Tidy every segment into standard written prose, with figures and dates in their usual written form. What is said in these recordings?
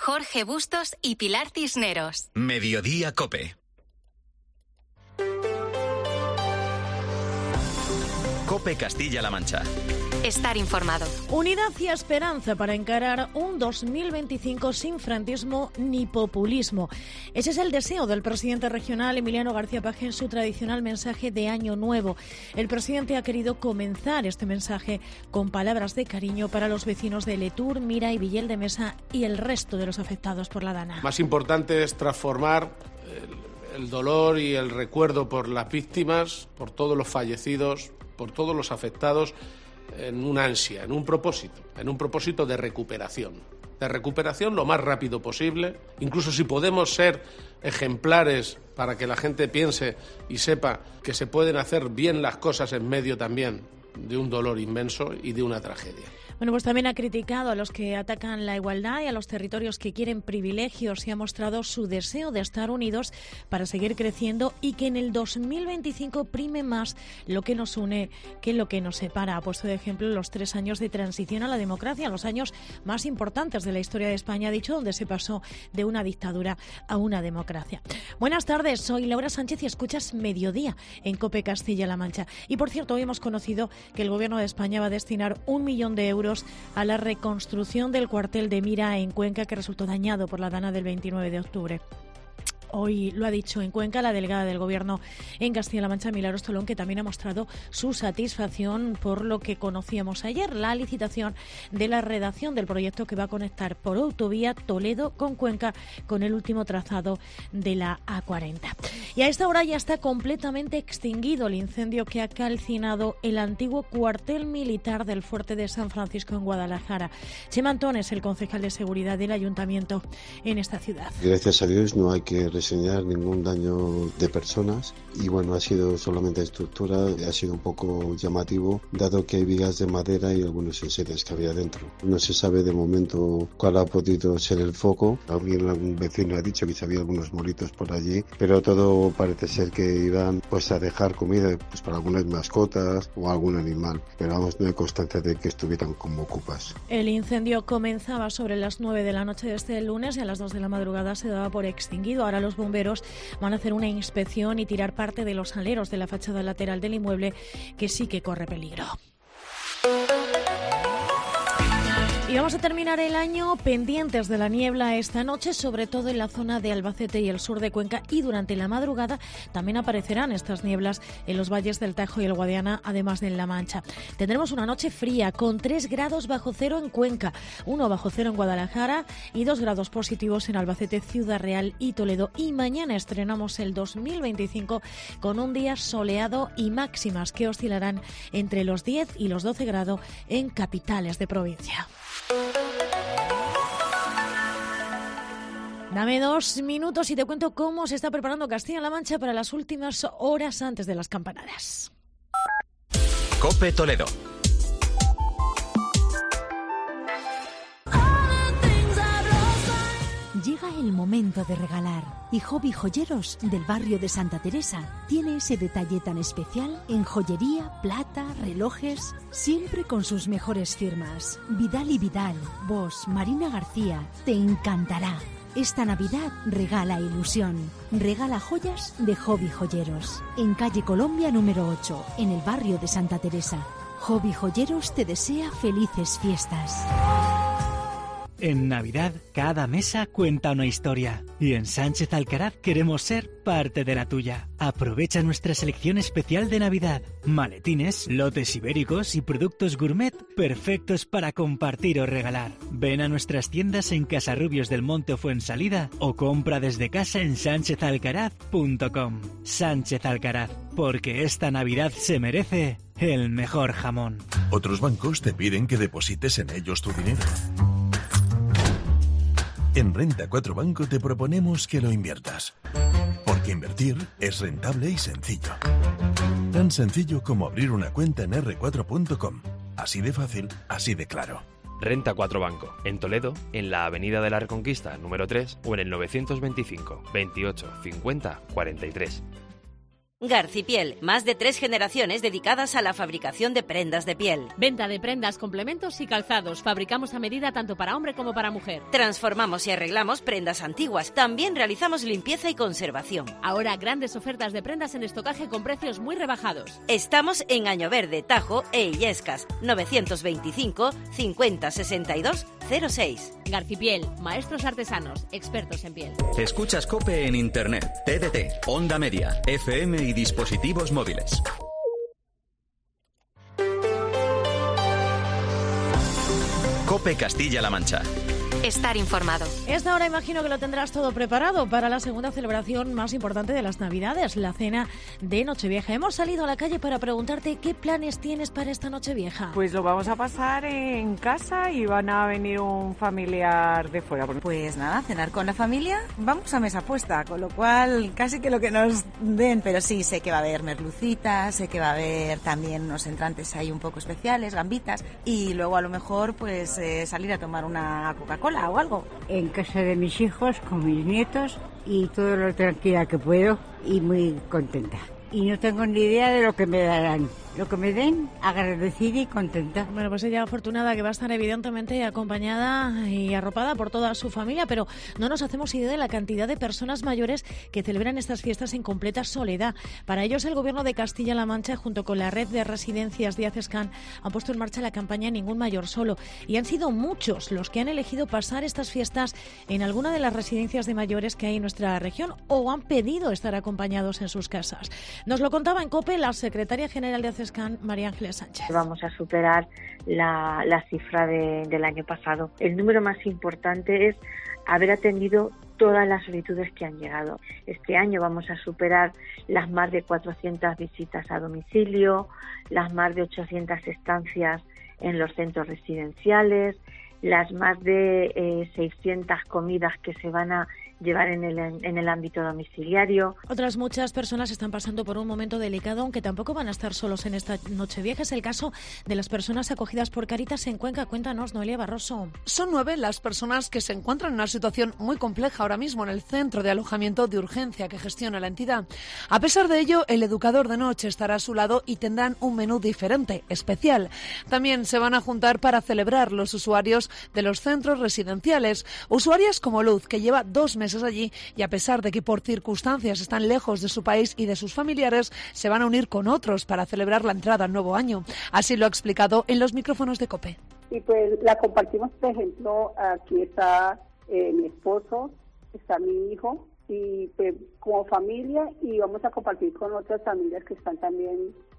Jorge Bustos y Pilar Cisneros. Mediodía COPE. COPE Castilla-La Mancha. Estar informado. Unidad y esperanza para encarar un 2025 sin franquismo ni populismo. Ese es el deseo del presidente regional Emiliano García Paje en su tradicional mensaje de Año Nuevo. El presidente ha querido comenzar este mensaje con palabras de cariño para los vecinos de Letur, Mira y Villel de Mesa y el resto de los afectados por la Dana. Más importante es transformar el dolor y el recuerdo por las víctimas, por todos los fallecidos, por todos los afectados, en una ansia, en un propósito de recuperación lo más rápido posible. Incluso si podemos ser ejemplares para que la gente piense y sepa que se pueden hacer bien las cosas en medio también de un dolor inmenso y de una tragedia. Bueno, pues también ha criticado a los que atacan la igualdad y a los territorios que quieren privilegios y ha mostrado su deseo de estar unidos para seguir creciendo y que en el 2025 prime más lo que nos une que lo que nos separa. Ha puesto de ejemplo los 3 años de transición a la democracia, los años más importantes de la historia de España, ha dicho, donde se pasó de una dictadura a una democracia. Buenas tardes, soy Laura Sánchez y escuchas Mediodía en COPE Castilla-La Mancha. Y por cierto, hoy hemos conocido que el Gobierno de España va a destinar 1 millón de euros a la reconstrucción del cuartel de Mira en Cuenca, que resultó dañado por la Dana del 29 de octubre. Hoy lo ha dicho en Cuenca la delegada del Gobierno en Castilla-La Mancha, Milagros Tolón, que también ha mostrado su satisfacción por lo que conocíamos ayer, la licitación de la redacción del proyecto que va a conectar por autovía Toledo con Cuenca con el último trazado de la A40. Y a esta hora ya está completamente extinguido el incendio que ha calcinado el antiguo cuartel militar del Fuerte de San Francisco en Guadalajara. Chema Antón es el concejal de seguridad del Ayuntamiento en esta ciudad. Gracias a Dios no hay que reseñar ningún daño de personas y bueno, ha sido solamente estructura, ha sido un poco llamativo dado que hay vigas de madera y algunos enseres que había dentro. No se sabe de momento cuál ha podido ser el foco. Algún vecino ha dicho que se había algunos molitos por allí, pero todo parece ser que iban pues a dejar comida pues para algunas mascotas o algún animal, pero vamos, no hay constancia de que estuvieran como ocupas. El incendio comenzaba sobre las 9 de la noche de este lunes y a las 2 de la madrugada se daba por extinguido. Ahora los bomberos van a hacer una inspección y tirar parte de los aleros de la fachada lateral del inmueble, que sí que corre peligro. Y vamos a terminar el año pendientes de la niebla esta noche, sobre todo en la zona de Albacete y el sur de Cuenca, y durante la madrugada también aparecerán estas nieblas en los valles del Tajo y el Guadiana, además de en La Mancha. Tendremos una noche fría con 3 grados bajo cero en Cuenca, 1 bajo cero en Guadalajara y 2 grados positivos en Albacete, Ciudad Real y Toledo. Y mañana estrenamos el 2025 con un día soleado y máximas que oscilarán entre los 10 y los 12 grados en capitales de provincia. Dame 2 minutos y te cuento cómo se está preparando Castilla-La Mancha para las últimas horas antes de las campanadas. COPE Toledo. Llega el momento de regalar y Hobby Joyeros del barrio de Santa Teresa tiene ese detalle tan especial en joyería, plata, relojes, siempre con sus mejores firmas. Vidal y Vidal, Bosch, Marina García, te encantará. Esta Navidad regala ilusión. Regala joyas de Hobby Joyeros. En calle Colombia número 8, en el barrio de Santa Teresa. Hobby Joyeros te desea felices fiestas. En Navidad, cada mesa cuenta una historia. Y en Sánchez Alcaraz queremos ser parte de la tuya. Aprovecha nuestra selección especial de Navidad. Maletines, lotes ibéricos y productos gourmet perfectos para compartir o regalar. Ven a nuestras tiendas en Casarrubios del Monte o Fuensalida o compra desde casa en sánchezalcaraz.com. Sánchez Alcaraz, porque esta Navidad se merece el mejor jamón. Otros bancos te piden que deposites en ellos tu dinero. En Renta 4 Banco te proponemos que lo inviertas. Porque invertir es rentable y sencillo. Tan sencillo como abrir una cuenta en r4.com. Así de fácil, así de claro. Renta 4 Banco, en Toledo, en la Avenida de la Reconquista, número 3, o en el 925 28 50 43. Garcipiel, más de 3 generaciones dedicadas a la fabricación de prendas de piel. Venta de prendas, complementos y calzados. Fabricamos a medida tanto para hombre como para mujer. Transformamos y arreglamos prendas antiguas. También realizamos limpieza y conservación. Ahora grandes ofertas de prendas en estocaje con precios muy rebajados. Estamos en Año Verde, Tajo e Illescas. 925 50 62 06. Garcipiel, maestros artesanos, expertos en piel. Escuchas COPE en Internet, TDT, Onda Media, FM y dispositivos móviles. COPE Castilla-La Mancha. Estar informado. Esta hora imagino que lo tendrás todo preparado para la segunda celebración más importante de las Navidades, la cena de Nochevieja. Hemos salido a la calle para preguntarte qué planes tienes para esta Nochevieja. Pues lo vamos a pasar en casa y van a venir un familiar de fuera. Pues nada, cenar con la familia. Vamos a mesa puesta, con lo cual casi que lo que nos den. Pero sí, sé que va a haber merlucitas, sé que va a haber también unos entrantes ahí un poco especiales, gambitas. Y luego a lo mejor pues salir a tomar una Coca-Cola o algo. En casa de mis hijos, con mis nietos y todo lo tranquila que puedo y muy contenta. Y no tengo ni idea de lo que me darán. Lo que me den, agradecida y contenta. Bueno, pues ella afortunada que va a estar evidentemente acompañada y arropada por toda su familia, pero no nos hacemos idea de la cantidad de personas mayores que celebran estas fiestas en completa soledad. Para ellos el Gobierno de Castilla-La Mancha, junto con la red de residencias Díaz Escan, han puesto en marcha la campaña Ningún Mayor Solo. Y han sido muchos los que han elegido pasar estas fiestas en alguna de las residencias de mayores que hay en nuestra región o han pedido estar acompañados en sus casas. Nos lo contaba en COPE la secretaria general de Acescan, María Ángeles Sánchez. Vamos a superar la cifra del año pasado. El número más importante es haber atendido todas las solicitudes que han llegado. Este año vamos a superar las más de 400 visitas a domicilio, las más de 800 estancias en los centros residenciales, las más de 600 comidas que se van a llevar en el ámbito domiciliario. Otras muchas personas están pasando por un momento delicado, aunque tampoco van a estar solos en esta Nochevieja. Es el caso de las personas acogidas por Cáritas en Cuenca. Cuéntanos, Noelia Barroso. Son 9 las personas que se encuentran en una situación muy compleja ahora mismo en el centro de alojamiento de urgencia que gestiona la entidad. A pesar de ello, el educador de noche estará a su lado y tendrán un menú diferente, especial. También se van a juntar para celebrar los usuarios de los centros residenciales. Usuarias como Luz, que lleva 2 meses allí y a pesar de que por circunstancias están lejos de su país y de sus familiares, se van a unir con otros para celebrar la entrada al nuevo año. Así lo ha explicado en los micrófonos de COPE. Y pues la compartimos, por ejemplo, aquí está mi esposo, está mi hijo y pues como familia, y vamos a compartir con otras familias que están también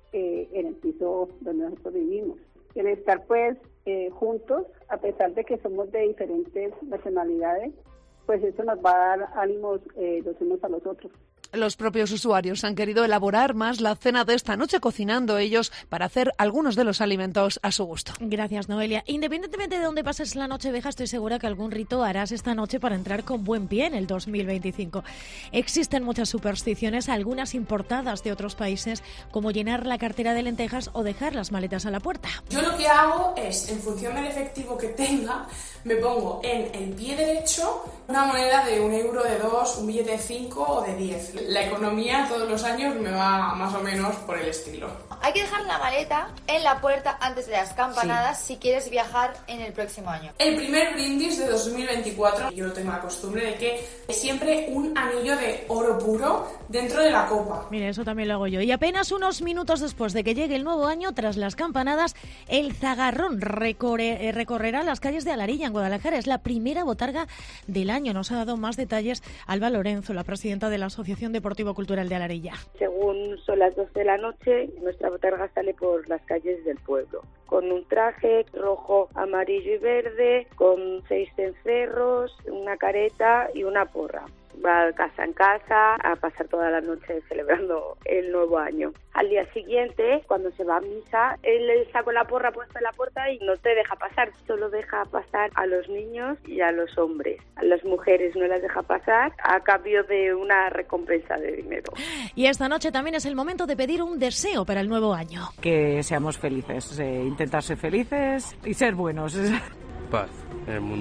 en el piso donde nosotros vivimos. El estar pues juntos, a pesar de que somos de diferentes nacionalidades, pues eso nos va a dar ánimos los unos a los otros. Los propios usuarios han querido elaborar más la cena de esta noche, cocinando ellos para hacer algunos de los alimentos a su gusto. Gracias, Noelia. Independientemente de dónde pases la Nochevieja, estoy segura que algún rito harás esta noche para entrar con buen pie en el 2025. Existen muchas supersticiones, algunas importadas de otros países, como llenar la cartera de lentejas o dejar las maletas a la puerta. Yo lo que hago es, en función del efectivo que tenga, me pongo en el pie derecho una moneda de 1 euro, de 2, un billete de 5 o de 10. La economía todos los años me va más o menos por el estilo. Hay que dejar la maleta en la puerta antes de las campanadas si quieres viajar en el próximo año. El primer brindis de 2024, yo tengo la costumbre de que siempre un anillo de oro puro dentro de la copa. Mire, eso también lo hago yo. Y apenas unos minutos después de que llegue el nuevo año, tras las campanadas, el zagarrón recorrerá las calles de Alarilla, en Guadalajara. Es la primera botarga del año. Nos ha dado más detalles Alba Lorenzo, la presidenta de la Asociación Deportivo-Cultural de Alarilla. Según son las 12 de la noche, nuestra botarga sale por las calles del pueblo, con un traje rojo, amarillo y verde, con 6 cencerros, una careta y una porra. Va de casa en casa a pasar toda la noche celebrando el nuevo año. Al día siguiente, cuando se va a misa, él está con la porra puesta en la puerta y no te deja pasar, solo deja pasar a los niños y a los hombres. A las mujeres no las deja pasar a cambio de una recompensa de dinero. Y esta noche también es el momento de pedir un deseo para el nuevo año. Que seamos felices, intentar ser felices y ser buenos. Paz en el mundo.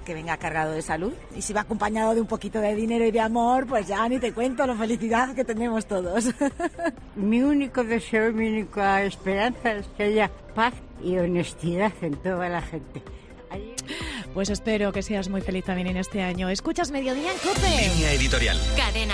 que venga cargado de salud. Y si va acompañado de un poquito de dinero y de amor, pues ya ni te cuento la felicidad que tenemos todos. Mi único deseo y mi única esperanza es que haya paz y honestidad en toda la gente. Pues espero que seas muy feliz también en este año. ¿Escuchas Mediodía en COPE? Línea editorial. Cadena